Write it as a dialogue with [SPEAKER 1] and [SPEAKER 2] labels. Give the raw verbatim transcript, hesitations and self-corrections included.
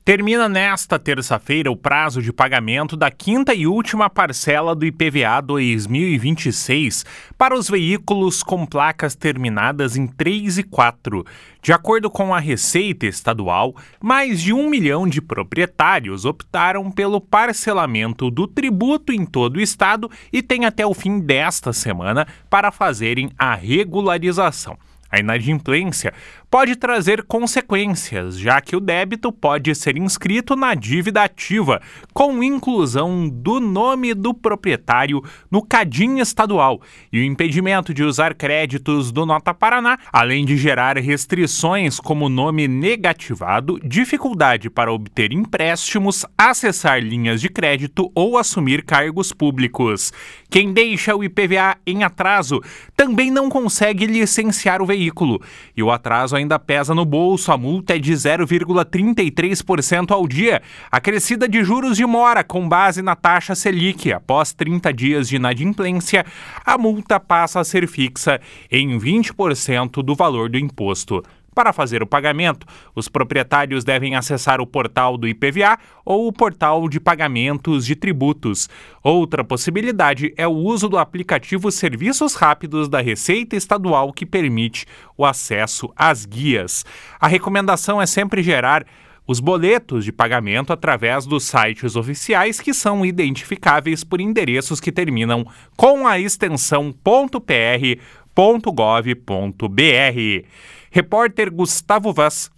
[SPEAKER 1] Termina nesta terça-feira o prazo de pagamento da quinta e última parcela do I P V A dois mil e vinte e seis para os veículos com placas terminadas em três e quatro. De acordo com a Receita Estadual, mais de um milhão de proprietários optaram pelo parcelamento do tributo em todo o estado e têm até o fim desta semana para fazerem a regularização. A inadimplência pode trazer consequências, já que o débito pode ser inscrito na dívida ativa, com inclusão do nome do proprietário no Cadinho estadual e o impedimento de usar créditos do Nota Paraná, além de gerar restrições como nome negativado, dificuldade para obter empréstimos, acessar linhas de crédito ou assumir cargos públicos. Quem deixa o I P V A em atraso também não consegue licenciar o veículo, e o atraso ainda pesa no bolso. A multa é de zero vírgula trinta e três por cento ao dia, acrescida de juros de mora com base na taxa Selic. Após trinta dias de inadimplência, a multa passa a ser fixa em vinte por cento do valor do imposto. Para fazer o pagamento, os proprietários devem acessar o portal do I P V A ou o portal de pagamentos de tributos. Outra possibilidade é o uso do aplicativo Serviços Rápidos da Receita Estadual, que permite o acesso às guias. A recomendação é sempre gerar os boletos de pagamento através dos sites oficiais, que são identificáveis por endereços que terminam com a extensão .pr ponto gov ponto br. Repórter Gustavo Vaz,